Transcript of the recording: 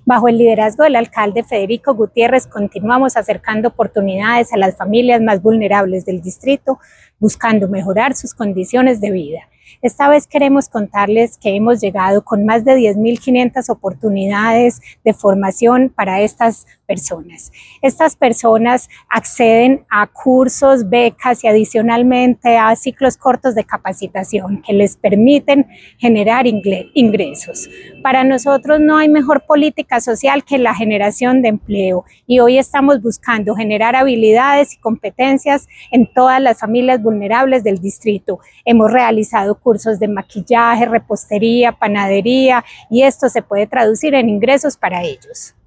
Bajo el liderazgo del alcalde Federico Gutiérrez, continuamos acercando oportunidades a las familias más vulnerables del distrito, buscando mejorar sus condiciones de vida. Esta vez queremos contarles que hemos llegado con más de 10.500 oportunidades de formación para estas personas. Estas personas acceden a cursos, becas y adicionalmente a ciclos cortos de capacitación que les permiten generar ingresos. Para nosotros no hay mejor política social que la generación de empleo y hoy estamos buscando generar habilidades y competencias en todas las familias vulnerables del distrito. Hemos realizado cursos de maquillaje, repostería, panadería y esto se puede traducir en ingresos para ellos.